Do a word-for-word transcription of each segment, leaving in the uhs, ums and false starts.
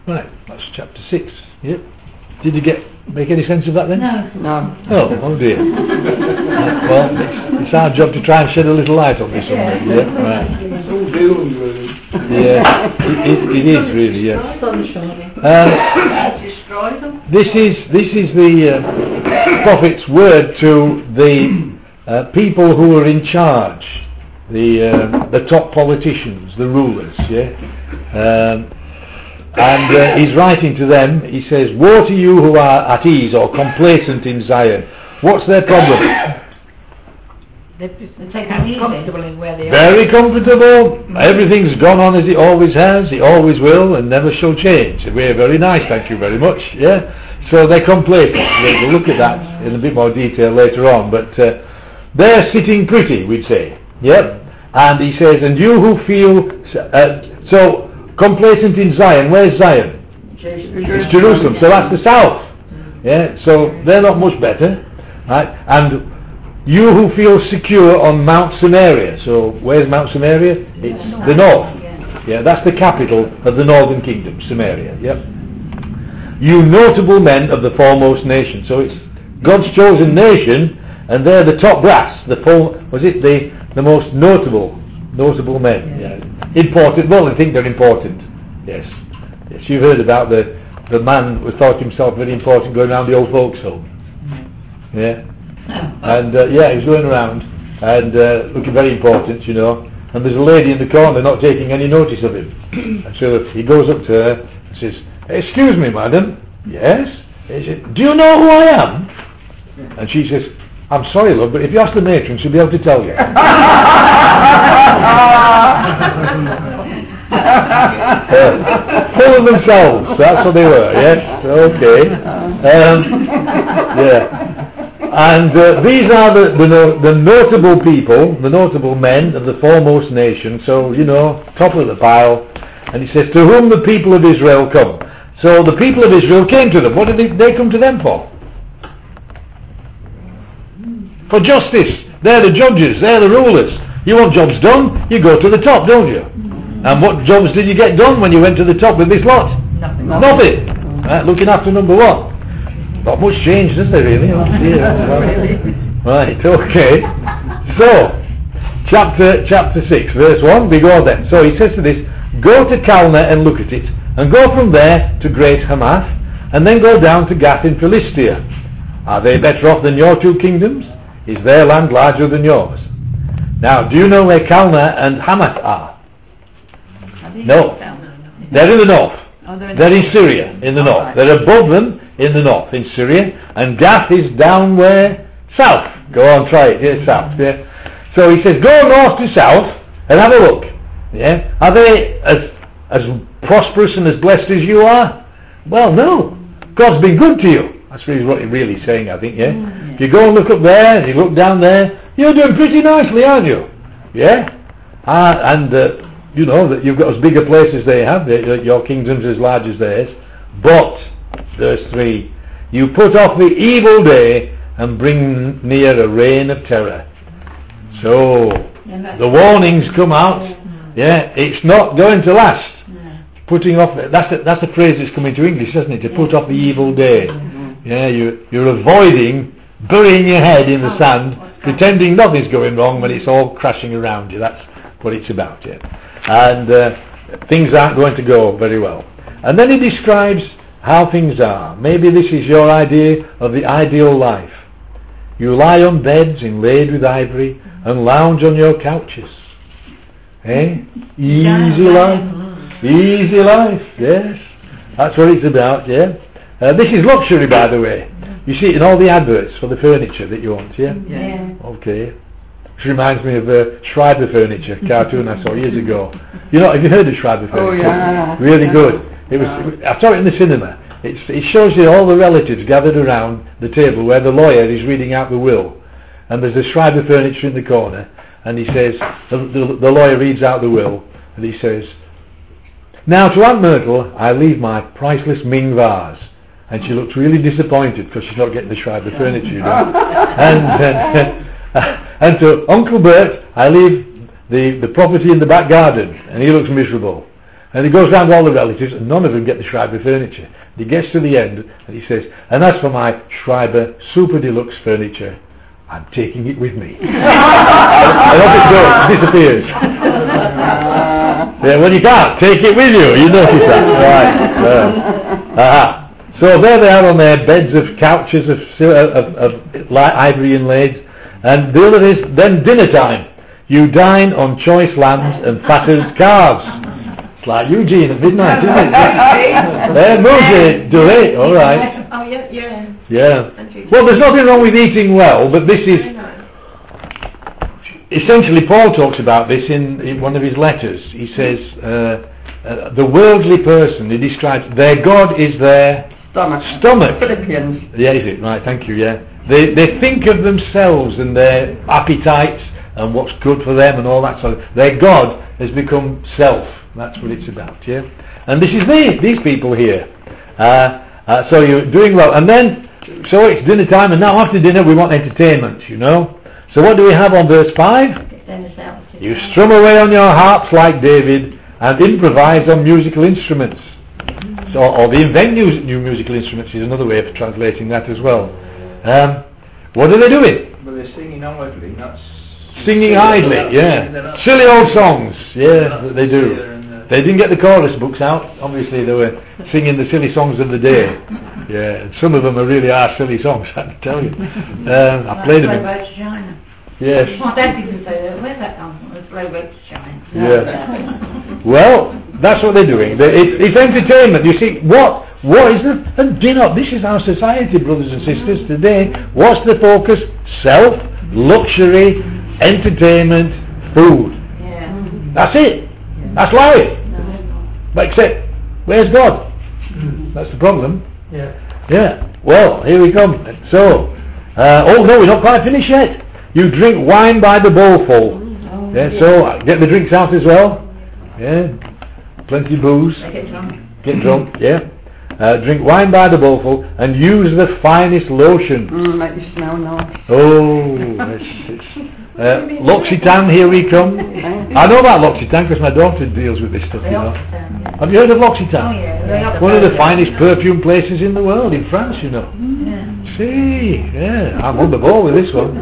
Right, that's chapter six. Yep. Did you get make any sense of that then? No. No. Oh, oh dear. uh, well, it's, it's our job to try and shed a little light on this one. Yeah, right. It's all doom and gloom. Yeah, it, it, it is really. Yeah. Um, Destroy them. this is this is the uh, prophet's word to the uh, people who are in charge, the uh, the top politicians, the rulers. Yeah. Um, And uh, he's writing to them. He says, "Woe to you who are at ease or complacent in Zion." What's their problem? They're taking comfortable in where they are. Very comfortable. Everything's gone on as it always has. It always will, and never shall change. We're very nice, thank you very much. Yeah. So they're complacent. We'll look at that in a bit more detail later on. But uh, they're sitting pretty, we'd say. Yep. And he says, "And you who feel uh, so." Complacent in Zion. Where's Zion? It's Jerusalem. So that's the south. Yeah. So they're not much better, right? And you who feel secure on Mount Samaria. So where's Mount Samaria? It's the north. Yeah. That's the capital of the northern kingdom, Samaria. Yep. You notable men of the foremost nation. So it's God's chosen nation, and they're the top brass. The full, was it the the most notable? Notable men, yeah. Important, well, they think they're important. Yes. Yes, you've heard about the the man who thought himself very important going around the old folks' home. Yeah. And uh, yeah, he was going around and uh, looking very important, you know. And there's a lady in the corner not taking any notice of him. And so he goes up to her and says, "Excuse me, madam." "Yes." He says, "Do you know who I am?" And she says, "I'm sorry, love, but if you ask the matron, she'll be able to tell you." uh, full of themselves, that's what they were, yes, okay. Um, yeah. And uh, these are the, the, no, the notable people, the notable men of the foremost nation, so, you know, top of the pile. And he says, "To whom the people of Israel come." So the people of Israel came to them. What did they, they come to them for? For justice. They're the judges, they're the rulers. You want jobs done, you go to the top, don't you? And what jobs did you get done when you went to the top with this lot? Nothing. Nothing. Right, looking after number one. Not much change, does there really? Oh, dear. Right, okay. So, chapter chapter six, verse one, we go then. So he says to this, "Go to Calneh and look at it, and go from there to Great Hamath, and then go down to Gath in Philistia. Are they better off than your two kingdoms? Is their land larger than yours?" Now, do you know where Calneh and Hamath are? No. They're in the north. Oh, they're in, they're the in Syria, in the oh, north. right. They're above them in the north, in Syria. And Gath is down where? South. Go on, try it. Here, south. Yeah. So he says, go north to south and have a look. Yeah. Are they as as prosperous and as blessed as you are? Well, no. God's been good to you. That's really what he's really saying, I think, yeah? Mm, yeah. If you go and look up there, and you look down there, you're doing pretty nicely, aren't you? Yeah? Uh, and, uh, you know, that you've got as big a place as they have, your kingdom's as large as theirs. But, verse three, you put off the evil day and bring near a reign of terror. So, the warnings come out. Yeah, it's not going to last. Putting off, that's the, that's the phrase that's come into English, isn't it? To put off the evil day. Yeah, you, you're avoiding burying your head in the sand, pretending nothing's going wrong when it's all crashing around you. That's what it's about, yeah. And uh, things aren't going to go very well. And then he describes how things are. Maybe this is your idea of the ideal life. You lie on beds inlaid with ivory and lounge on your couches. Eh? Easy life. Easy life, yes. That's what it's about, yeah. Uh, this is luxury, by the way. You see it in all the adverts for the furniture that you want, yeah? Yeah. Okay. Which reminds me of uh, Schreiber Furniture, cartoon I saw years ago. You know, have you heard of Schreiber Furniture? Oh, yeah. Really good. It was. I saw it in the cinema. It's, it shows you all the relatives gathered around the table where the lawyer is reading out the will. And there's a Schreiber Furniture in the corner. And he says, the, the, the lawyer reads out the will. And he says, "Now to Aunt Myrtle, I leave my priceless Ming vase." And she looks really disappointed because she's not getting the Schreiber Furniture, you know. and, uh, and to Uncle Bert, I leave the, the property in the back garden. And he looks miserable. And he goes round all the relatives, and none of them get the Schreiber furniture. He gets to the end, and he says, and as for my Schreiber Super Deluxe furniture, I'm taking it with me. And off it goes, disappears. Yeah, well, you can't take it with you, you notice that. Right. Uh, uh-huh. So there they are on their beds of couches of, of, of ivory inlaid. And the other is, then dinner time. You dine on choice lambs and fattened calves. It's like Eugene at midnight, isn't it? Eh, Moshe, do it, all right. Oh, yeah, yeah. Yeah. Well, there's nothing wrong with eating well, but this is... Essentially, Paul talks about this in, in one of his letters. He says, uh, uh, the worldly person, he describes, their God is their... Stomach. Stomach. Philippians. Yeah, is it? Right, thank you, yeah. They they think of themselves and their appetites and what's good for them and all that sort of... Their God has become self. That's what it's about, yeah? And this is me, these people here. Uh, uh, so you're doing well. And then, so it's dinner time, and now after dinner we want entertainment, you know? So what do we have on verse five? You strum away on your harps like David and improvise on musical instruments. So, or they invent new, new musical instruments is another way of translating that as well. Um, what are they doing? But they're singing idly, not Singing idly, yeah. Silly old songs, yeah, that they do. They didn't get the chorus books out. Obviously they were singing the silly songs of the day. Yeah, and some of them are really are silly songs, I can tell you. Um, I played them. Slow to China. Yes. My dad didn't say that. Where's that come from? The slow road to China. Yeah. Well, that's what they're doing. They, it, it's entertainment. You see, what what is the and do you know, this is our society, brothers and sisters, today. What's the focus? Self, luxury, entertainment, food. Yeah. That's it. That's life. But except, where's God? That's the problem. Yeah. Yeah. Well, here we come. So, uh, oh no, we're not quite finished yet. You drink wine by the bowlful. Yeah. So uh, get the drinks out as well. Yeah. Plenty of booze. Get drunk. Get drunk. Yeah. Uh, drink wine by the bowlful and use the finest lotion. Mm, make you smell nice. Oh, it's, it's, uh, L'Occitane, here we come. I know about L'Occitane because my daughter deals with this stuff, you know. Have you heard of L'Occitane? Oh yeah. One of the finest perfume places in the world, in France, you know. Yeah. See, yeah, I'm on the ball with this one.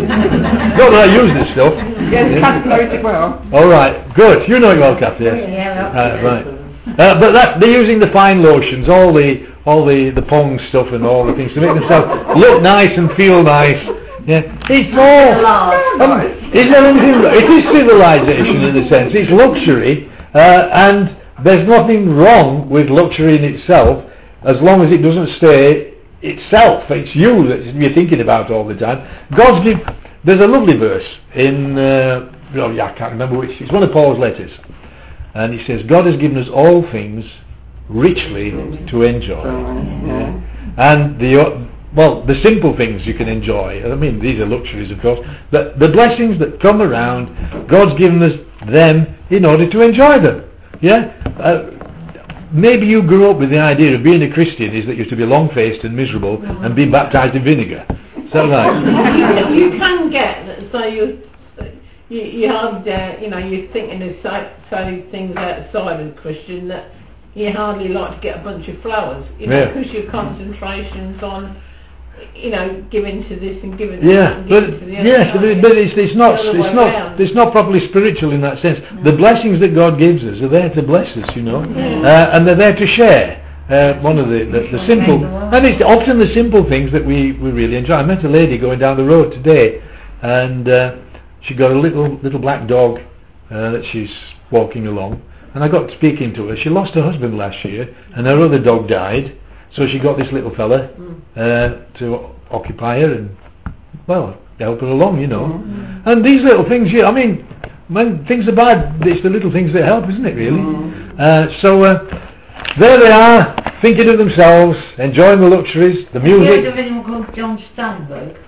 Not that I use this stuff. Yes, Kath knows it well. All right, good. You know it well, Kath, yes. Yeah. Uh, right. Uh, but that, they're using the fine lotions, all the all the the Pong stuff and all the things to make themselves look nice and feel nice. Yeah, it's all. Um, is there anything? It is civilization in a sense. It's luxury, uh, and there's nothing wrong with luxury in itself, as long as it doesn't stay itself. It's you that you're thinking about all the time. God's give. There's a lovely verse in. Uh, oh, yeah, I can't remember which. It's one of Paul's letters. And he says, God has given us all things richly to enjoy. Yeah. And the well, the simple things you can enjoy. I mean, these are luxuries, of course. The, the blessings that come around, God's given us them in order to enjoy them. Yeah. Uh, maybe you grew up with the idea of being a Christian is that you're to be long-faced and miserable and be baptized in vinegar. Is that right? You can get so you. You, you have, uh, you know, you're thinking of say, say things outside of Christian that you hardly like to get a bunch of flowers, you know, Yeah. because your concentration's on, you know, giving to this and giving to Yeah, that and but giving to the other. yes, but, but it's, it's not The other it's way not round. it's not properly spiritual in that sense. The blessings that God gives us are there to bless us, you know, uh, and they're there to share. Uh, one of the, the, the simple, and it's often the simple things that we, we really enjoy. I met a lady going down the road today, and uh, she got a little little black dog uh, that she's walking along, and I got speaking to her. She lost her husband last year, and her other dog died, so she got this little fella uh, to occupy her and, well, help her along, you know. Mm-hmm. And these little things, yeah, I mean, when things are bad, it's the little things that help, isn't it, really? Mm-hmm. Uh, so uh, there they are, thinking of themselves, enjoying the luxuries, the music. Have you heard of anyone called John Steinberg?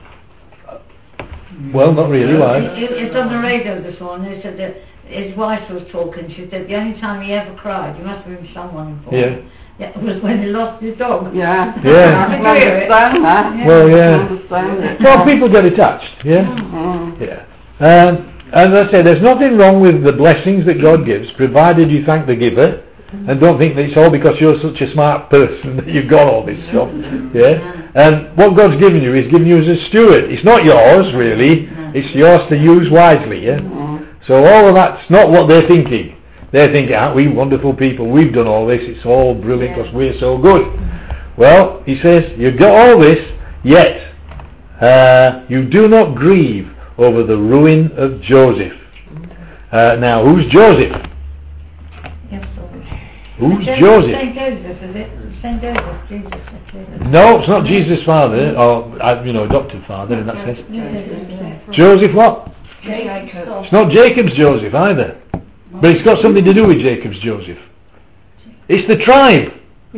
Well, not really, why? It, it's on the radio this morning. They said that his wife was talking. She said the only time he ever cried, he must have been someone important. Yeah. Yeah, was when he lost his dog. Yeah. Yeah. I can understand that. Yeah. Well, I yeah. understand it. Well, people get attached, yeah? Mm. Yeah. Um, and as I say, there's nothing wrong with the blessings that God gives, provided you thank the giver, And don't think that it's all because you're such a smart person that you've got all this stuff. Yeah? And what God's given you is given you as a steward. It's not yours, really. It's yours to use wisely. Yeah? So all of that's not what they're thinking. They're thinking, aren't we wonderful people? We've done all this. It's all brilliant because we're so good. Well, he says, you've got all this, yet uh, you do not grieve over the ruin of Joseph. Uh, now, who's Joseph? Yes, sorry. Who's Saint Joseph? Saint Joseph, is it? Saint Joseph, Jesus. Jesus. No, it's not Jesus' father, or, uh, you know, adopted father in that sense. Yes, Joseph what? Jacob. It's not Jacob's Joseph either. But it's got something to do with Jacob's Joseph. It's the tribe.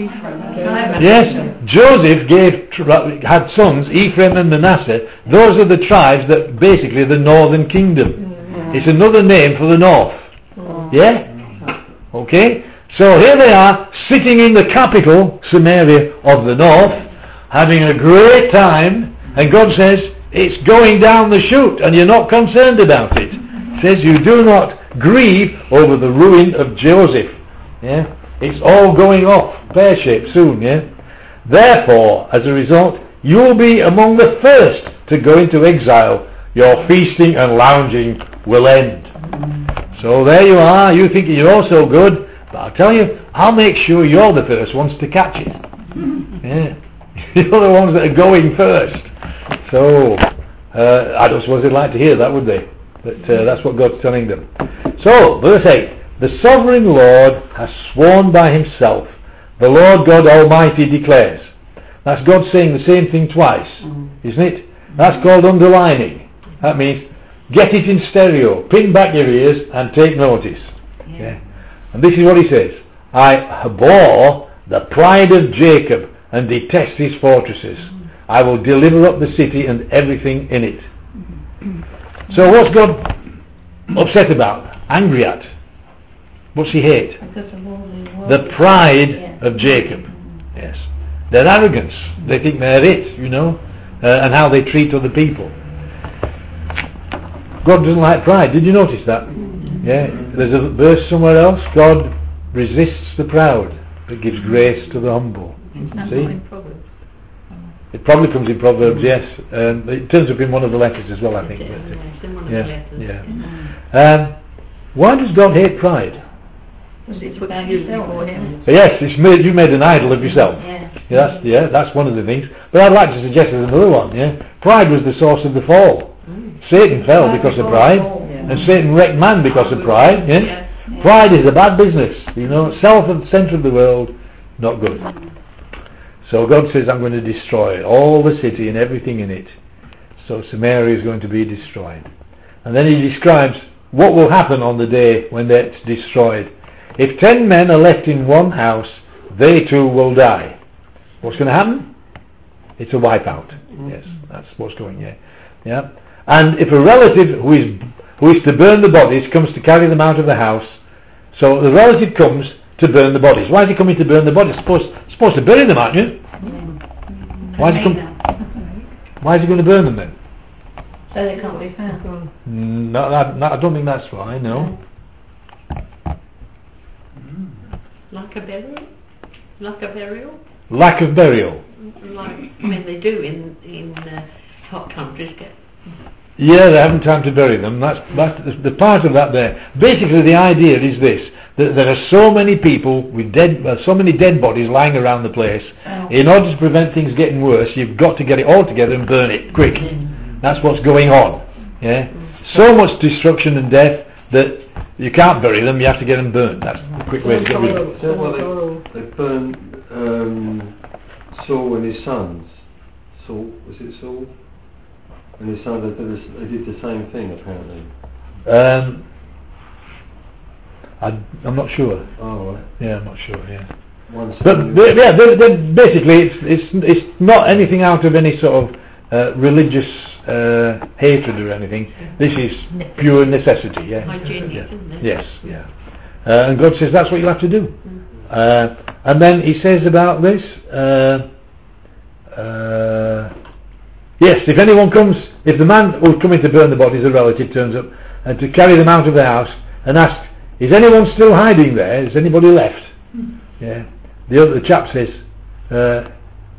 Yes, Joseph gave had sons, Ephraim and Manasseh. Those are the tribes that basically the northern kingdom. It's another name for the north. Yeah? Okay? So here they are, sitting in the capital, Samaria of the north, having a great time, and God says, it's going down the chute, and you're not concerned about it. It says, you do not grieve over the ruin of Joseph. Yeah? It's all going off, pear-shaped soon, yeah? Therefore, as a result, you will be among the first to go into exile. Your feasting and lounging will end. So there you are, you think you're all so good, but I'll tell you, I'll make sure you're the first ones to catch it. Yeah. You're the ones that are going first. So, uh, I don't suppose they'd like to hear that, would they? But uh, that's what God's telling them. So, verse eight. The sovereign Lord has sworn by himself. The Lord God Almighty declares. That's God saying the same thing twice, isn't it? That's called underlining. That means get it in stereo, pin back your ears and take notice. Yeah. Yeah. And this is what he says. I abhor the pride of Jacob and detest his fortresses. I will deliver up the city and everything in it. So what's God upset about? Angry at? What's he hate? The pride yeah. of Jacob. Yes. Their arrogance. They think they're it, you know, uh, and how they treat other people. God doesn't like pride. Did you notice that? Yeah. There's a verse somewhere else. God resists the proud, but gives grace to the humble. See? It probably comes in Proverbs, yes. Um, it turns up in one of the letters as well, I think. But, yeah, yeah. Um, why does God hate pride? It's about yourself, him. Yes, it's made, you made an idol of yourself. Yeah. Yeah, that's, yeah, that's one of the things. But I'd like to suggest there's another one. Yeah, pride was the source of the fall. Mm. Satan fell because of pride, yeah. and Satan wrecked man because of pride. Yeah? Yeah. Yeah. Pride is a bad business. You know, self at the centre of the world, not good. Mm. So God says, I'm going to destroy all the city and everything in it. So Samaria is going to be destroyed. And then he describes what will happen on the day when that's destroyed. If ten men are left in one house, they too will die. What's going to happen? It's a wipeout. Mm-hmm. Yes, that's what's going. Yeah, yeah. And if a relative who is who is to burn the bodies comes to carry them out of the house, so the relative comes to burn the bodies. Why is he coming to burn the bodies? Supposed supposed to bury them, aren't you? Mm-hmm. Why is he come, Why is he going to burn them then? So they can't be found. No, I, no, I don't think that's why. No. Like a burial? Like a burial? Lack of burial. Like, I mean, they do in in uh, hot countries get. Yeah, they haven't time to bury them. That's that's the part of that there. Basically, the idea is this: that there are so many people with dead, uh, so many dead bodies lying around the place. Oh. In order to prevent things getting worse, you've got to get it all together and burn it quick. Mm. That's what's going on. Yeah, mm. So much destruction and death that you can't bury them. You have to get them burned. That's the quick way to get rid of them. So well, they, they burned um, Saul and his sons. Saul, was it Saul? And his sons, they did, they did the same thing apparently. Um, I, I'm not sure. Oh, right. Yeah, I'm not sure. Yeah. One but they, yeah, they're, they're basically, it's it's it's not anything out of any sort of uh, religious uh, hatred or anything. This is pure necessity. Yeah. Hygienic, yeah. isn't it? Yes. Yeah. Uh, and God says that's what you have to do. Mm. Uh, and then He says about this. Uh, uh, Yes, if anyone comes, if the man who's coming to burn the bodies, a relative, turns up and to carry them out of the house and asks, is anyone still hiding there? Is anybody left? Yeah. The other the chap says, uh,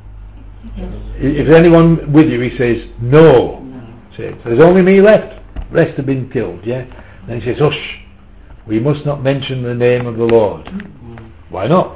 Yes. if there's anyone with you, he says, no. Says, there's only me left. Rest have been killed, yeah? Then he says, hush, we must not mention the name of the Lord. Why not?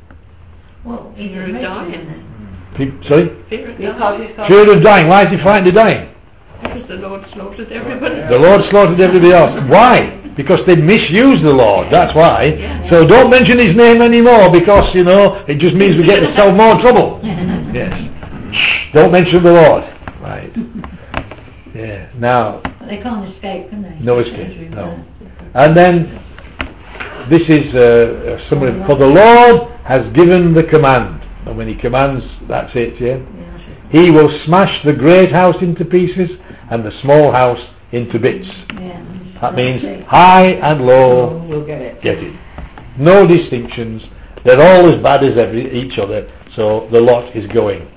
Well, he's Fear a of Muslim dying. then. Pe- sorry? Fear of Because dying. it's got Fear of dying. Why is he frightened of dying? Because the Lord slaughtered everybody. The Lord slaughtered everybody else. Why? Because they misused the Lord, that's why. So don't mention his name anymore, because, you know, it just means we get ourselves more trouble. Yes. Shh, don't mention the Lord. Right. Yeah. Now, But they can't escape, can they? no escape. No. And then, this is uh, somebody, for the Lord has given the command. And when he commands, that's it, yeah? He will smash the great house into pieces and the small house into bits. Yeah. That means That's it. high and low, You'll get it. get it. No distinctions. They're all as bad as every, each other. So the lot is going.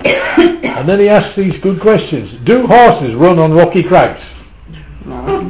And then he asks these good questions. Do horses run on rocky crags? No.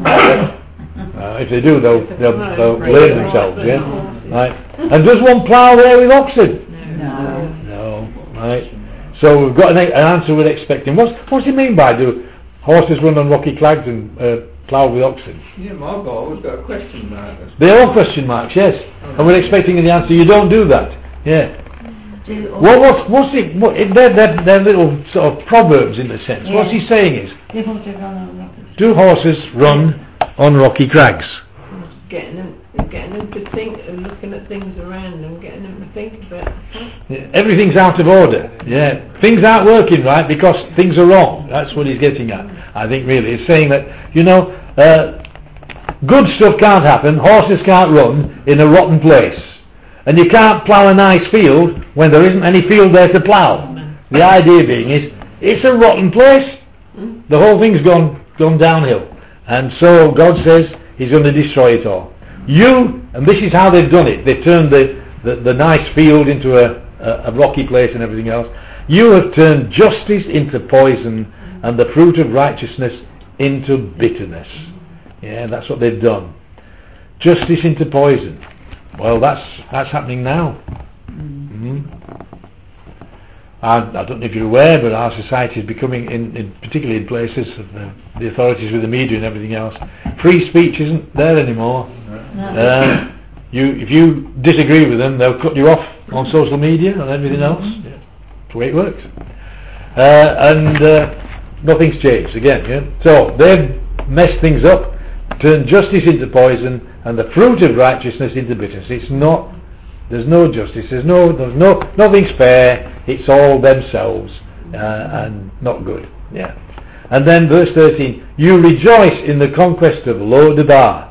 Uh, if they do, they'll, they'll, they'll lay themselves, yeah? Right. And does one plough there with oxen? No. No. Right. So we've got an, an answer we're expecting. What's, what's he mean by do horses run on rocky crags and uh, plough with oxen? Yeah, my goal has got a question mark. They're all question marks, yes. And we're expecting the answer, you don't do that. Yeah. Do all- Well, what's, what's it, what, they're, they're, they're little sort of proverbs in a sense. What's he saying is, do horses run on rockets? do horses run on rocky crags? Getting them, getting them to think and looking at things around them, getting them to think about. Yeah, everything's out of order. Yeah, things aren't working right because things are wrong. That's what he's getting at. I think really, he's saying that, you know, uh, good stuff can't happen. Horses can't run in a rotten place, and you can't plough a nice field when there isn't any field there to plough. The idea being is, it's a rotten place. The whole thing's gone gone downhill, and so God says He's going to destroy it all. You, and this is how they've done it. They've turned the, the, the nice field into a, a, a rocky place and everything else. You have turned justice into poison and the fruit of righteousness into bitterness. Yeah, that's what they've done. Justice into poison. Well, that's that's happening now. Mm-hmm. And I don't know if you're aware, but our society is becoming, in, in particularly in places of the, the authorities with the media and everything else, free speech isn't there anymore. No. Uh, you, if you disagree with them, they'll cut you off on social media and everything else. Yeah. That's the way it works. Uh, and uh, nothing's changed again. Yeah? So they've messed things up, turned justice into poison, and the fruit of righteousness into bitterness. It's not. There's no justice. There's no. There's no. Nothing's fair. It's all themselves uh, and not good. Yeah. And then verse thirteen. You rejoice in the conquest of Lo-debar.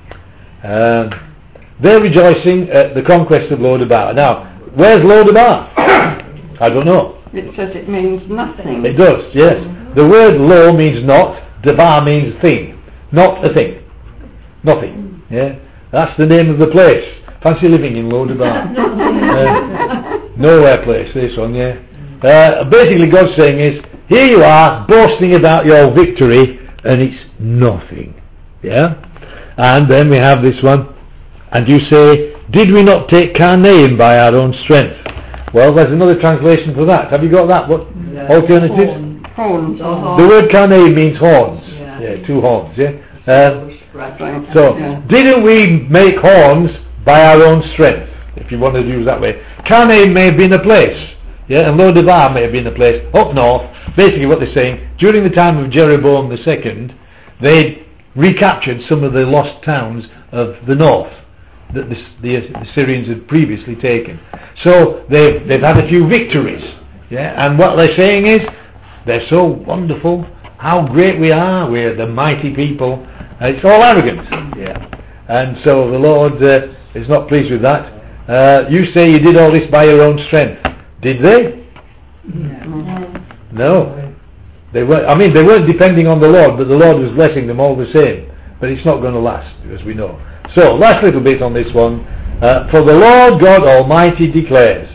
Um, they're rejoicing at the conquest of Lo-debar. Now, where's Lo-debar? I don't know. It says it means nothing. It does. Yes. The word Lo means not. Debar means thing. Not a thing. Nothing. Yeah. That's the name of the place. Fancy living in Lo-debar. uh, nowhere place, this one, yeah. Uh, basically God's saying is, here you are boasting about your victory and it's nothing. Yeah? And then we have this one, and you say, did we not take Carnaim by our own strength? Well, there's another translation for that. Have you got that? What alternative? Horns. The word Carnaim means horns. Yeah, yeah two horns, yeah. Um, so, Yeah. didn't we make horns by our own strength, if you want to use that way? Carnaim may have been a place, yeah, and Lo-debar may have been a place up north. Basically what they're saying, during the time of Jeroboam the second, they recaptured some of the lost towns of the north that the, the, the Syrians had previously taken. So they've, they've had a few victories, yeah, and what they're saying is, they're so wonderful, how great we are, we're the mighty people. Uh, it's all arrogant, yeah. And so the Lord uh, is not pleased with that. Uh, you say you did all this by your own strength. Did they? No. No. They weren't. I mean, they weren't depending on the Lord, but the Lord was blessing them all the same. But it's not going to last, as we know. So, last little bit on this one. Uh, For the Lord God Almighty declares,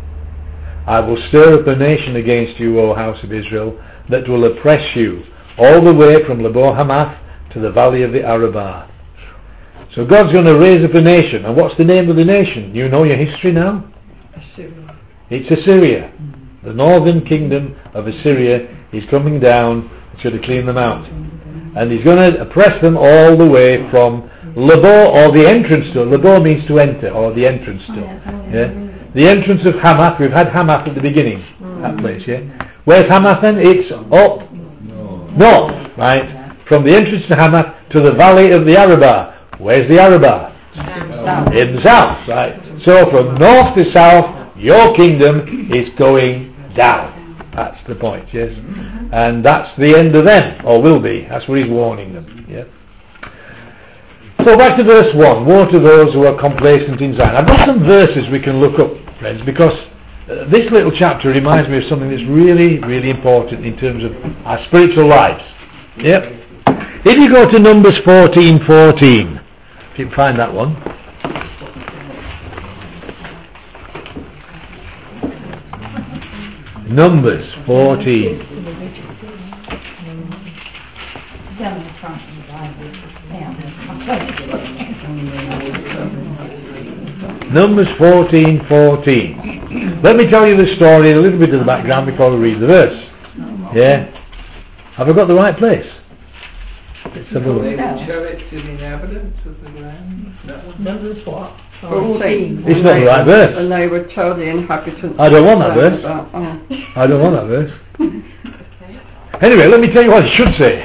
I will stir up a nation against you, O house of Israel, that will oppress you all the way from Lebo Hamath to the valley of the Arabah. So God's going to raise up a nation. And what's the name of the nation? You know your history now? Assyria. It's Assyria. The northern kingdom of Assyria is coming down to clean them out. And he's going to oppress them all the way from Labo, or the entrance to. Labo means to enter, or the entrance to. Yeah? The entrance of Hamath. We've had Hamath at the beginning. That place, yeah? Where's Hamath then? It's up north, right? From the entrance to Hamath to the valley of the Arabah. Where's the Arabah? In the south, right? So from north to south, your kingdom is going down. That's the point, yes? And that's the end of them, or will be. That's what he's warning them, yeah? So back to verse one. Woe to those who are complacent in Zion. I've got some verses we can look up, friends, because uh, this little chapter reminds me of something that's really, really important in terms of our spiritual lives. Yep. If you go to Numbers fourteen fourteen, if you can find that one. Numbers fourteen. Down the front of the Bible. Numbers fourteen fourteen. Let me tell you the story, a little bit of the background before we read the verse. Yeah? Have I got the right place? Let's have a They look. would show it to the inhabitants of the land. That one. Numbers what? fourteen. It's not the right verse. And they would tell the inhabitants. I don't want that verse. about- oh. I don't want that verse. Anyway, let me tell you what it should say.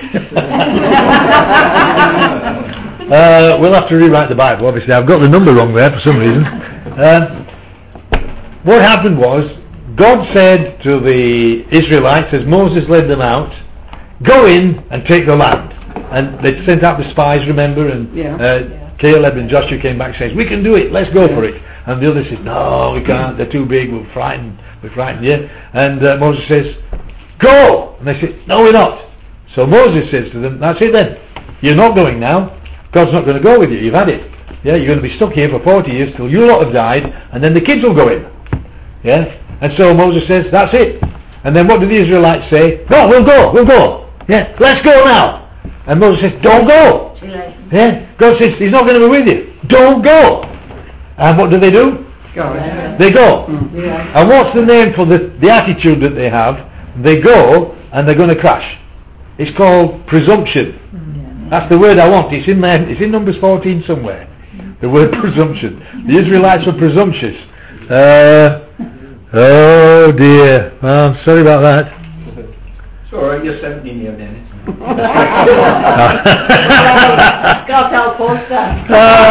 uh, we'll have to rewrite the Bible, obviously. I've got the number wrong there for some reason. Uh, what happened was, God said to the Israelites, as Moses led them out, go in and take the land. And they sent out the spies, remember, and Yeah. uh, Caleb and Joshua came back and says, we can do it, let's go for it. And the other says, no, we can't, they're too big, we're frightened, we're frightened, yeah. And uh, Moses says, go! And they say, no, we're not. So Moses says to them, that's it then. You're not going now. God's not going to go with you. You've had it. Yeah, you're going to be stuck here for forty years till you lot have died, and then the kids will go in. Yeah? And so Moses says, that's it. And then what do the Israelites say? No, we'll go, we'll go. Yeah, let's go now. And Moses says, don't go. Yeah? God says, he's not going to be with you. Don't go. And what do they do? Go ahead. They go. Yeah. And what's the name for the, the attitude that they have? They go and they're going to crash. It's called presumption. That's the word I want. It's in there. It's in Numbers fourteen somewhere. The word presumption. The Israelites were presumptuous. Uh, oh dear. Well, I'm sorry about that. It's alright, you're seventeen year Dennis. God help us then.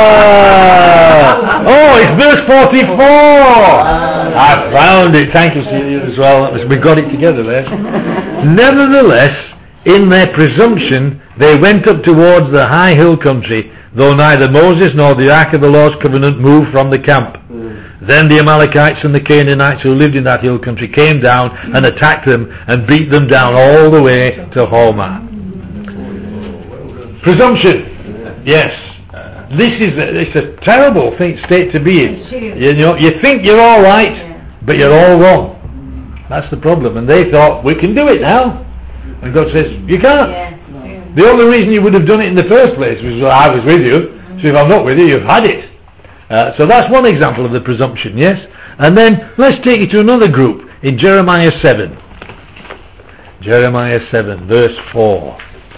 Ah, oh, it's verse forty-four. I found it. Thank you, Celia, as well. That was, we got it together there. Nevertheless, in their presumption, they went up towards the high hill country, though neither Moses nor the ark of the Lord's covenant moved from the camp. Then the Amalekites and the Canaanites who lived in that hill country came down and attacked them and beat them down all the way to Hormah. Presumption. Yes. This is a, it's a terrible thing, state to be in. You know, you think you're all right, but you're all wrong. That's the problem. And they thought, we can do it now. And God says, you can't. Yeah. The only reason you would have done it in the first place was, well, I was with you. So if I'm not with you, you've had it. Uh, so that's one example of the presumption, yes? And then let's take you to another group in Jeremiah seven. Jeremiah seven, verse four.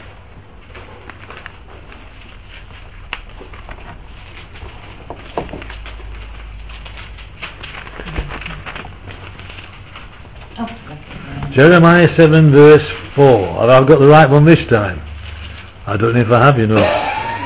Jeremiah seven, verse four. Have I got the right one this time? I don't know if I have, you know.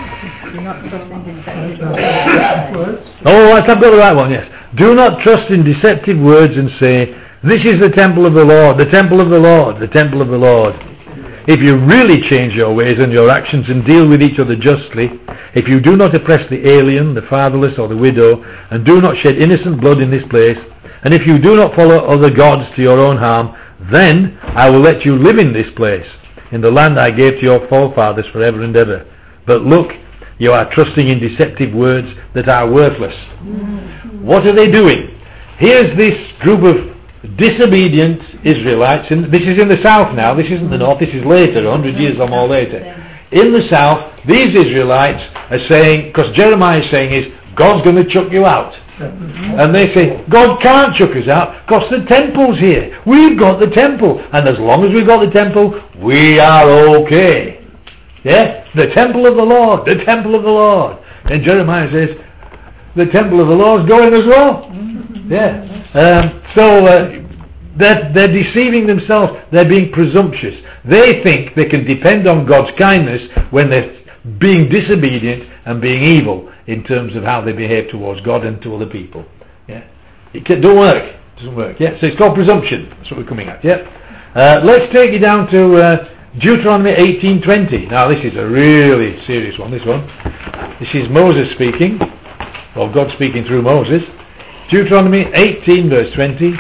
Oh, right, I've got the right one, yes. Do not trust in deceptive words and say, this is the temple of the Lord, the temple of the Lord, the temple of the Lord. If you really change your ways and your actions and deal with each other justly, if you do not oppress the alien, the fatherless or the widow, and do not shed innocent blood in this place, and if you do not follow other gods to your own harm, then I will let you live in this place, in the land I gave to your forefathers forever and ever. But look, you are trusting in deceptive words that are worthless. Mm-hmm. What are they doing? Here's this group of disobedient Israelites, and this is in the south now, this isn't the north, this is later, a hundred years or more later. In the south, these Israelites are saying, because Jeremiah is saying is, God's going to chuck you out. And they say, God can't chuck us out because the temple's here. We've got the temple. And as long as we've got the temple, we are okay. Yeah? The temple of the Lord. The temple of the Lord. And Jeremiah says, the temple of the Lord's going as well. Yeah. Um, so uh, they're, they're deceiving themselves. They're being presumptuous. They think they can depend on God's kindness when they're being disobedient and being evil in terms of how they behave towards God and to other people. Yeah, it can, don't work. It doesn't work. Yeah, so it's called presumption. That's what we're coming at. Yeah. Uh, let's take you down to uh, Deuteronomy eighteen twenty. Now this is a really serious one. This one. This is Moses speaking, or God speaking through Moses. Deuteronomy eighteen verse twenty.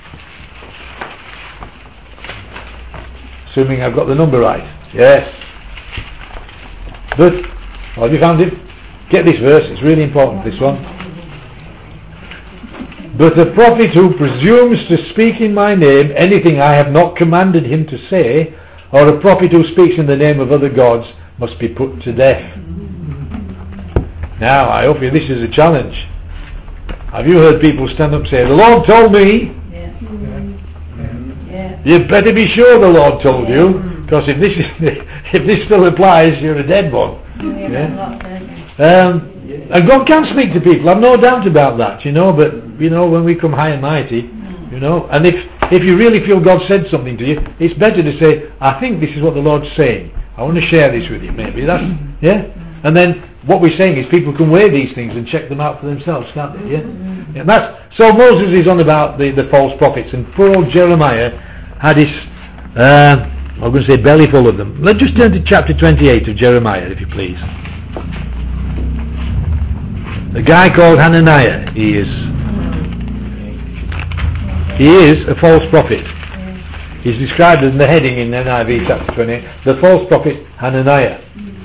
Assuming I've got the number right. Yes. Good. Oh, have you found it? Get this verse, it's really important, this one. But the prophet who presumes to speak in my name anything I have not commanded him to say, or a prophet who speaks in the name of other gods, must be put to death. Now, I hope you, this is a challenge. Have you heard people stand up and say, the Lord told me? Yeah. Yeah. You better be sure the Lord told you, because if this is, if this still applies, you're a dead one. Yeah. Um, and God can speak to people, I've no doubt about that, you know, but, you know, when we come high and mighty, you know, and if if you really feel God said something to you, it's better to say, I think this is what the Lord's saying, I want to share this with you, maybe, that's, yeah, and then what we're saying is people can weigh these things and check them out for themselves, can't they, yeah, yeah, that's, so Moses is on about the, the false prophets, and poor old Jeremiah had his, uh, I'm going to say belly full of them. Let's just turn to chapter twenty-eight of Jeremiah, if you please. A guy called Hananiah, he is he is a false prophet. He's described in the heading in N I V chapter twenty-eight, the false prophet Hananiah.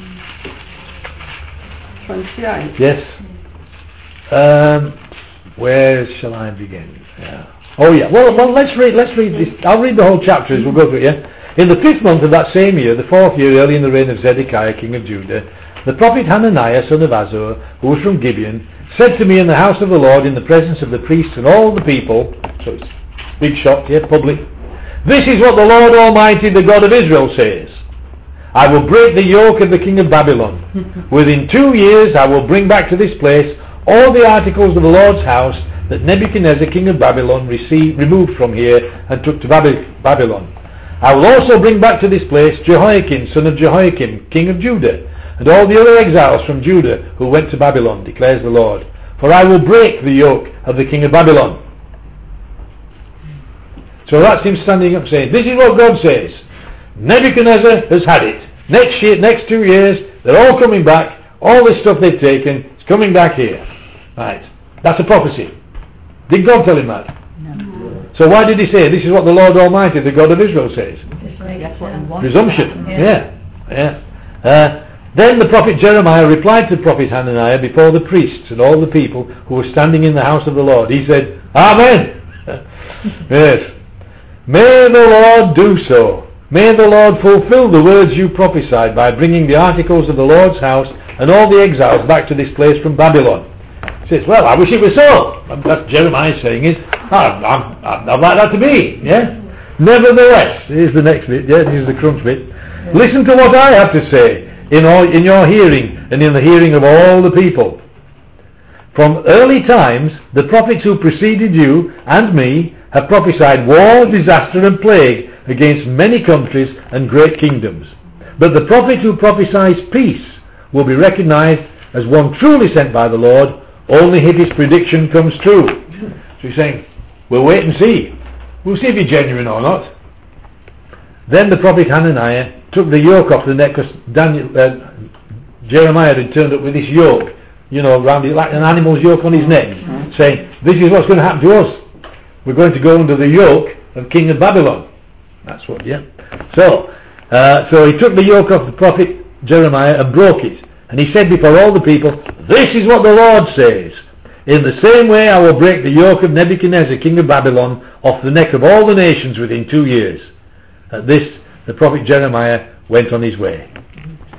twenty-eight. Yes. Um, where shall I begin? Yeah. Oh yeah. Well, well, let's read. Let's read this. I'll read the whole chapter as we'll go through it. Yeah. In the fifth month of that same year, the fourth year, early in the reign of Zedekiah, king of Judah, the prophet Hananiah, son of Azur, who was from Gibeon, said to me in the house of the Lord, in the presence of the priests and all the people, so it's big shot here, public, this is what the Lord Almighty, the God of Israel, says. I will break the yoke of the king of Babylon. Within two years I will bring back to this place all the articles of the Lord's house that Nebuchadnezzar, king of Babylon, received, removed from here and took to Babylon. I will also bring back to this place Jehoiakim, son of Jehoiakim, king of Judah, and all the other exiles from Judah who went to Babylon, declares the Lord. For I will break the yoke of the king of Babylon. So that's him standing up saying, this is what God says. Nebuchadnezzar has had it. Next year, next two years, they're all coming back. All this stuff they've taken is coming back here. Right. That's a prophecy. Did God tell him that? No. So why did he say, this is what the Lord Almighty, the God of Israel, says? Just like that's what he wants. Presumption. Yeah. Yeah. yeah. Uh, Then the prophet Jeremiah replied to the prophet Hananiah before the priests and all the people who were standing in the house of the Lord. He said, Amen. Yes. May the Lord do so. May the Lord fulfill the words you prophesied by bringing the articles of the Lord's house and all the exiles back to this place from Babylon. He says, well, I wish it was so. That's Jeremiah saying is, I'd, I'd, I'd like that to be. Yeah. Nevertheless, here's the next bit. Yeah, here's the crunch bit. Yeah. Listen to what I have to say. In, all, in your hearing and in the hearing of all the people. From early times, the prophets who preceded you and me have prophesied war, disaster and plague against many countries and great kingdoms. But the prophet who prophesies peace will be recognized as one truly sent by the Lord only if his prediction comes true. So he's saying, we'll wait and see. We'll see if he's genuine or not. Then the prophet Hananiah took the yoke off the neck, because Daniel, uh, Jeremiah had turned up with this yoke, you know, around it, like an animal's yoke on his neck, mm-hmm. saying, this is what's going to happen to us. We're going to go under the yoke of king of Babylon. That's what, yeah. So, uh, so he took the yoke off the prophet Jeremiah and broke it. And he said before all the people, this is what the Lord says. In the same way I will break the yoke of Nebuchadnezzar, king of Babylon, off the neck of all the nations within two years. At this, the prophet Jeremiah went on his way.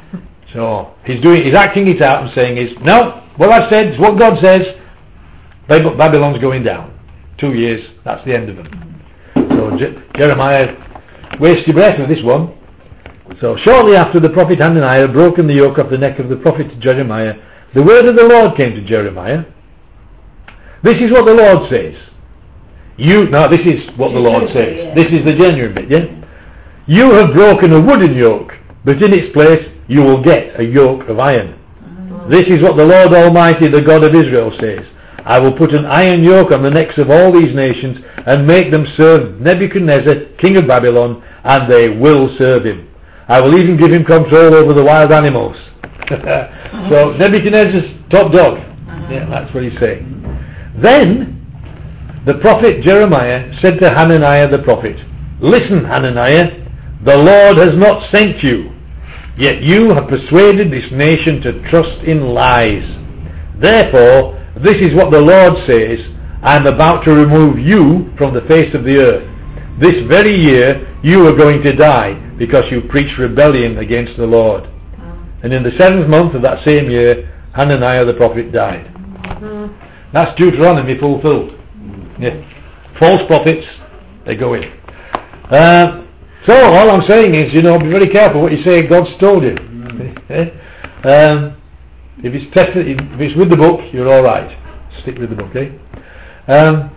So he's doing, he's acting it out and saying is, no, what I said is what God says. Bab- Babylon's going down. Two years, that's the end of them. So Je- Jeremiah, waste your breath with this one. So shortly after the prophet Hananiah had broken the yoke off the neck of the prophet Jeremiah, the word of the Lord came to Jeremiah. This is what the Lord says. You, now this is what the Lord says. Yeah. This is the genuine bit, yeah? You have broken a wooden yoke, but in its place you will get a yoke of iron. Mm. This is what the Lord Almighty, the God of Israel, says. I will put an iron yoke on the necks of all these nations and make them serve Nebuchadnezzar, king of Babylon, and they will serve him. I will even give him control over the wild animals. So Nebuchadnezzar's top dog. Yeah, that's what he's saying. Then the prophet Jeremiah said to Hananiah the prophet, listen, Hananiah, the Lord has not sent you, yet you have persuaded this nation to trust in lies. Therefore, this is what the Lord says, I am about to remove you from the face of the earth. This very year you are going to die because you preach rebellion against the Lord. And in the seventh month of that same year, Hananiah the prophet died. That's Deuteronomy fulfilled. Yeah. False prophets, they go in. Uh, so all I'm saying is, you know, be very careful what you say God's told you. um, if it's tested, if it's with the book, you're all right. Stick with the book, eh? Um,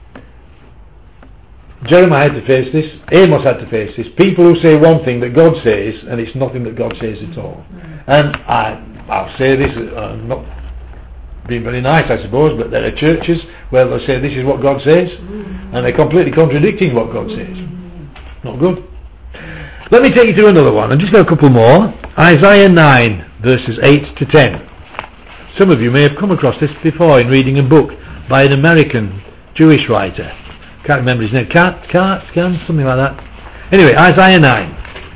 Jeremiah had to face this. Amos had to face this. People who say one thing that God says, and it's nothing that God says at all. And I, I'll say this. I'm not being very nice, I suppose, but there are churches where they'll say this is what God says, and they're completely contradicting what God says. Not good. Let me take you to another one, and just a couple more. Isaiah nine, verses eight to ten. Some of you may have come across this before in reading a book by an American Jewish writer. Can't remember his name. Cat, Cat, Can, something like that. Anyway, Isaiah nine.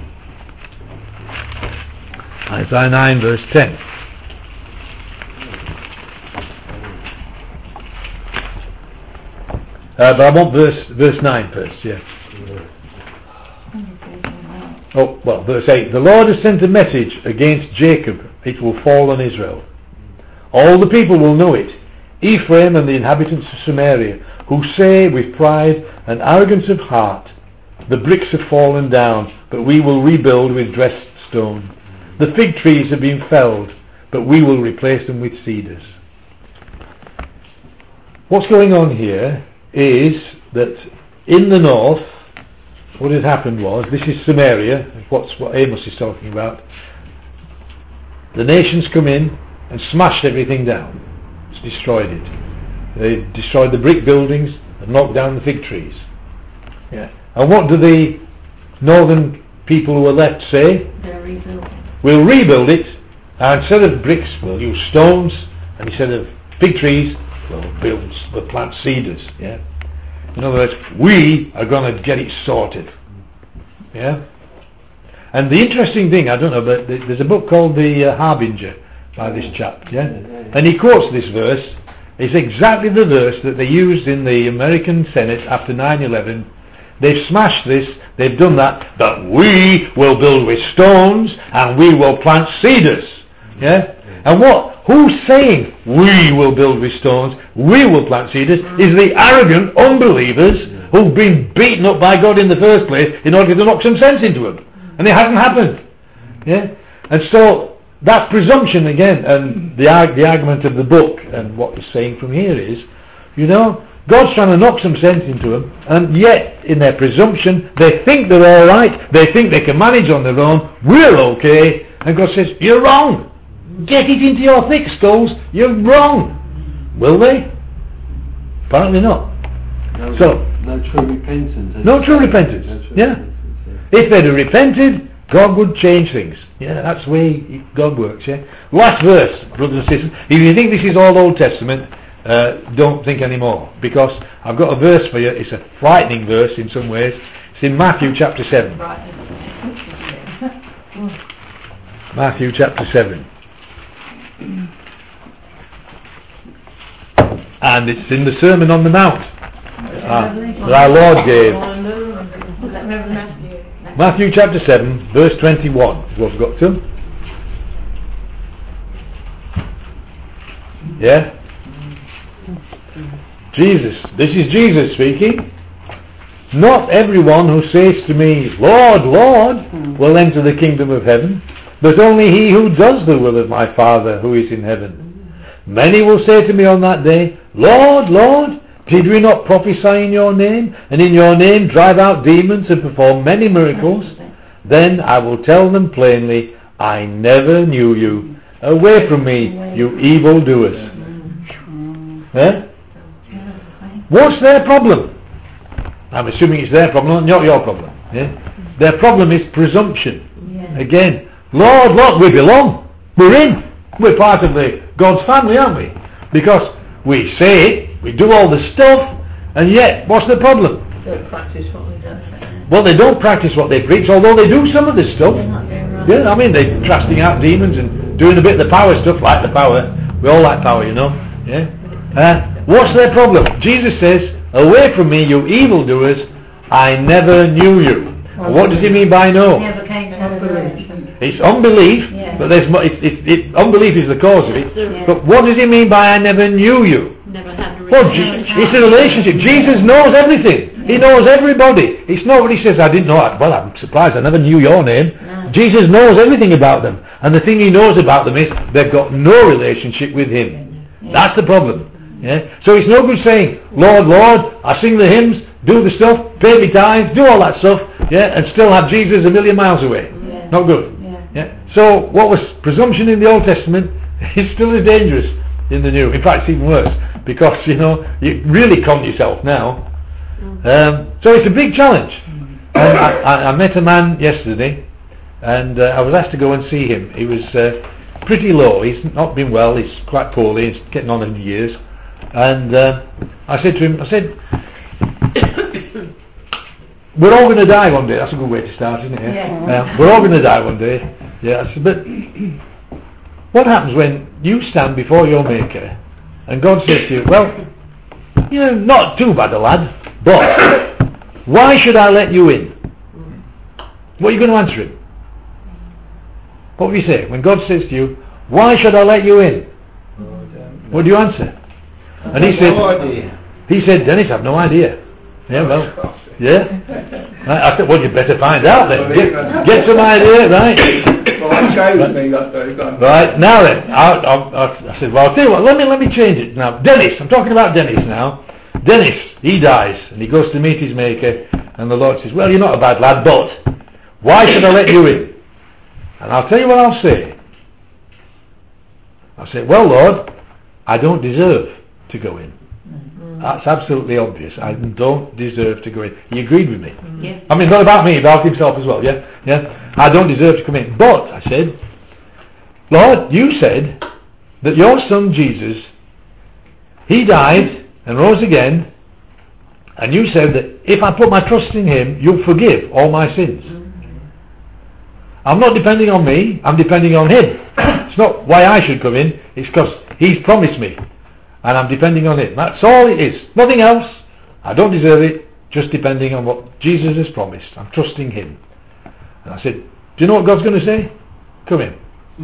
Isaiah nine, verse ten. Uh, but I want verse verse nine first, yeah. Oh, well, verse eight. The Lord has sent a message against Jacob. It will fall on Israel. All the people will know it. Ephraim and the inhabitants of Samaria, who say with pride and arrogance of heart, the bricks have fallen down, but we will rebuild with dressed stone. The fig trees have been felled, but we will replace them with cedars. What's going on here is that in the north, what had happened was, this is Samaria, what's what Amos is talking about. The nations come in and smashed everything down. It's destroyed it. They destroyed the brick buildings and knocked down the fig trees. Yeah. And what do the northern people who are left say? They're rebuilding. We'll rebuild it, and instead of bricks we'll use stones, and instead of fig trees we'll build, we'll plant cedars. Yeah. In other words, we are going to get it sorted. Yeah. And the interesting thing, I don't know, but there's a book called The uh, Harbinger by this chap, yeah, and he quotes this verse. It's exactly the verse that they used in the American Senate after nine eleven. They've smashed this, they've done that, but we will build with stones and we will plant cedars. Yeah? And what? Who's saying we will build with stones, we will plant cedars, is the arrogant unbelievers who've been beaten up by God in the first place in order to knock some sense into them. And it hasn't happened. Yeah? And so that's presumption again, and the, the argument of the book and what it's saying from here is, you know, God's trying to knock some sense into them, and yet in their presumption they think they're alright, they think they can manage on their own, we're okay, and God says, you're wrong. Get it into your thick skulls, you're wrong. Will they? Apparently not. No, So no true repentance. no true repentance. No true Yeah. repentance, yeah. If they'd have repented, God would change things. Yeah, that's the way God works. Yeah. Last verse, brothers and sisters. If you think this is all Old Testament, uh, don't think anymore, because I've got a verse for you. It's a frightening verse in some ways. It's in Matthew chapter seven. Matthew chapter seven. And it's in the Sermon on the Mount uh, that our Lord gave. Matthew chapter seven, verse twenty-one is what we've got to. Yeah? Jesus. This is Jesus speaking. Not everyone who says to me, Lord, Lord, will enter the kingdom of heaven, but only he who does the will of my Father who is in heaven. Many will say to me on that day, Lord, Lord, did we not prophesy in your name, and in your name drive out demons and perform many miracles? Then I will tell them plainly, I never knew you. Away from me, you evildoers. Huh? What's their problem? I'm assuming it's their problem, not your problem. Yeah? Their problem is presumption. Yeah. Again, Lord, look, we belong. We're in. We're part of the God's family, aren't we? Because we say it, we do all the stuff, and yet, what's the problem? Don't practice what we do. Well, they don't practice what they preach, although they do some of this stuff. They're not doing right. Yeah, I mean, they're casting out demons and doing a bit of the power stuff, like the power. We all like power, you know. Yeah. Uh, what's their problem? Jesus says, away from me, you evildoers, I never knew you. And what does he mean by no? Never came to unbelief. It's unbelief, Yeah. but there's mo- it, it, it, unbelief is the cause of it. Yeah. But what does he mean by I never knew you? Never had a Well, relationship. Je- it's a relationship. Jesus knows everything. He knows everybody. It's not what he says, I didn't know. Well, I'm surprised I never knew your name. No. Jesus knows everything about them. And the thing he knows about them is they've got no relationship with him. Yeah. That's the problem. Yeah? So it's no good saying, Lord, Lord, I sing the hymns, do the stuff, pay me tithes, do all that stuff, yeah, and still have Jesus a million miles away. Yeah. Not good. Yeah. Yeah. So what was presumption in the Old Testament is still as dangerous in the New. In fact, it's even worse because, you know, you really con yourself now. Um, so it's a big challenge. And I, I, I met a man yesterday, and uh, I was asked to go and see him. He was uh, pretty low. He's not been well. He's quite poorly. He's getting on in the years. And uh, I said to him, I said, we're all going to die one day. That's a good way to start, isn't it? Yeah. Uh, we're all going to die one day. Yeah. I said, but what happens when you stand before your Maker and God says to you, well, you're not too bad a lad, but why should I let you in? What are you going to answer him? What will you say? When God says to you, why should I let you in? What do you answer? And he said, no idea. he said, Dennis, I've no idea. Yeah, well, yeah. I, I said, well, you better find out then. Get, get some idea, right? Well, I chose me, that's very good. Right, now then, I, I, I said, well, I'll tell you what, let me, let me change it now. Dennis, I'm talking about Dennis now. Dennis, he dies, and he goes to meet his Maker, and the Lord says, well, you're not a bad lad, but why should I let you in? And I'll tell you what I'll say. I'll say, well, Lord, I don't deserve to go in. Mm-hmm. That's absolutely obvious. I don't deserve to go in. He agreed with me. Mm-hmm. Yeah. I mean, not about me, about himself as well, yeah? Yeah. I don't deserve to come in. But, I said, Lord, you said that your son Jesus, he died and rose again, and you said that if I put my trust in him, you'll forgive all my sins. Mm-hmm. I'm not depending on me, I'm depending on him. It's not why I should come in, it's because he's promised me. And I'm depending on him. That's all it is. Nothing else. I don't deserve it. Just depending on what Jesus has promised. I'm trusting him. And I said, do you know what God's going to say? Come in.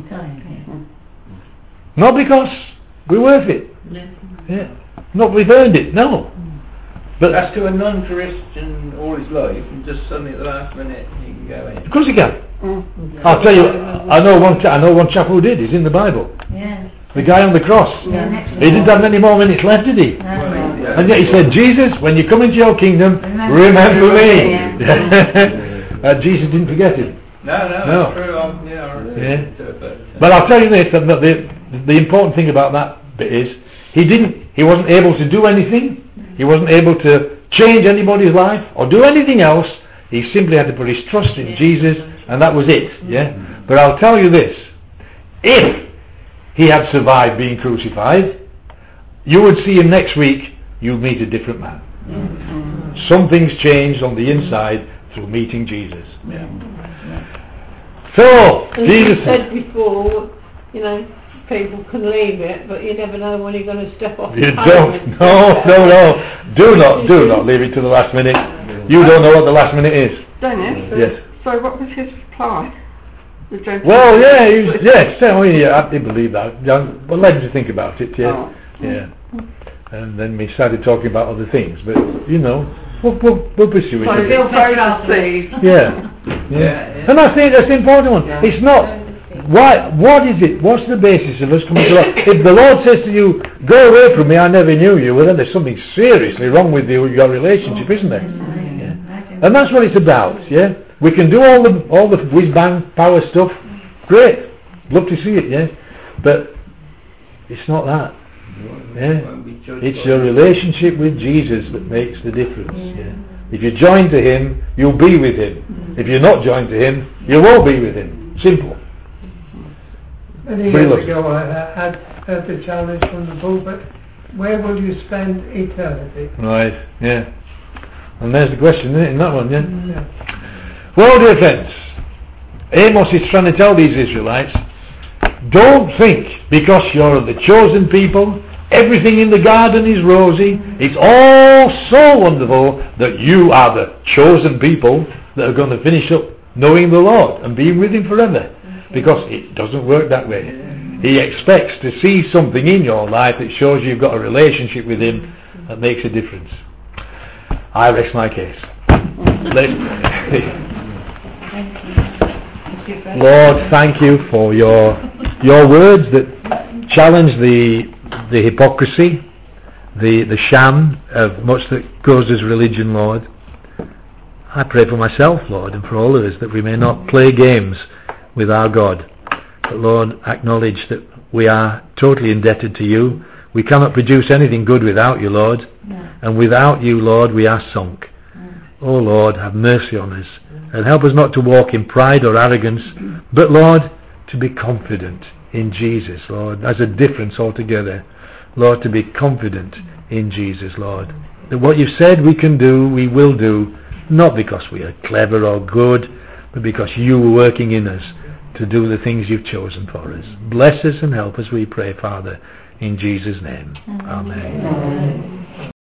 Not because we're worth it. Yeah. Not we've earned it. No. But That's to a non-Christian all his life, and just suddenly at the last minute he can go in. of course he can. I'll tell you. I know one. I know one chap who did. He's in the Bible. Yeah. The guy on the cross. Yeah, next He didn't have many more minutes left, did he? No. Yeah. And yet he said, Jesus, when you come into your kingdom, Remember- remember me. Yeah. uh, Jesus didn't forget him. No, no, No. that's true. I'm, yeah, I really Yeah. do it, but, But I'll tell you this, that the, the important thing about that bit is, he didn't, he wasn't able to do anything. He wasn't able to change anybody's life or do anything else. He simply had to put his trust in Jesus, and that was it. Yeah. But I'll tell you this, if he had survived being crucified, you would see him next week, you'd meet a different man. Mm-hmm. Something's changed on the inside through meeting Jesus. Yeah. So, And Jesus you said before, you know, people can leave it, but you never know when you're going to step off You the don't. pavement. No, no, no. Do not, do not leave it to the last minute. You don't know what the last minute is. Dennis? Yes. So what was his reply? The Gentiles. Well, yeah, he was, yes, oh, yeah, I did believe that. Yeah, well, let you think about it, yeah, Oh. yeah. And then we started talking about other things, but you know, we'll, we'll, we'll pursue it. So a bit. he'll sow the seed. Yeah, yeah. yeah. And I think that's the important one. Yeah. It's not. Why? What is it? What's the basis of us coming to Lord? If the Lord says to you, "Go away from me, I never knew you," well, then there's something seriously wrong with you, your relationship, isn't there? Yeah. And that's what it's about. Yeah. We can do all the all the whiz bang power stuff. Great. Love to see it. Yeah. But it's not that. Yeah. It's your relationship with Jesus that makes the difference. Yeah. If you're joined to Him, you'll be with Him. If you're not joined to Him, you won't be with Him. Simple. Many Pretty years lovely. ago I had heard the challenge from the pulpit, where will you spend eternity? Right. Yeah. And there's the question, isn't it, in that one? Yeah. Yeah. Well, dear friends, Amos is trying to tell these Israelites, don't think because you're the chosen people, everything in the garden is rosy, it's all so wonderful that you are the chosen people that are going to finish up knowing the Lord and being with Him forever. Because it doesn't work that way. He expects to see something in your life that shows you've got a relationship with Him that makes a difference. I rest my case. Let's pray. Lord, thank you for your your words that challenge the the hypocrisy, the the sham of much that goes as religion, Lord. I pray for myself, Lord, and for all of us that we may not play games with our God, but Lord, acknowledge that we are totally indebted to you. We cannot produce anything good without you, Lord, No. and without you, Lord, we are sunk. Oh Lord, have mercy on us and help us not to walk in pride or arrogance, but Lord, to be confident in Jesus, Lord. That's a difference altogether. Lord, to be confident in Jesus, Lord. That what you've said we can do, we will do, not because we are clever or good, but because you are working in us to do the things you've chosen for us. Bless us and help us, we pray, Father, in Jesus' name. Amen.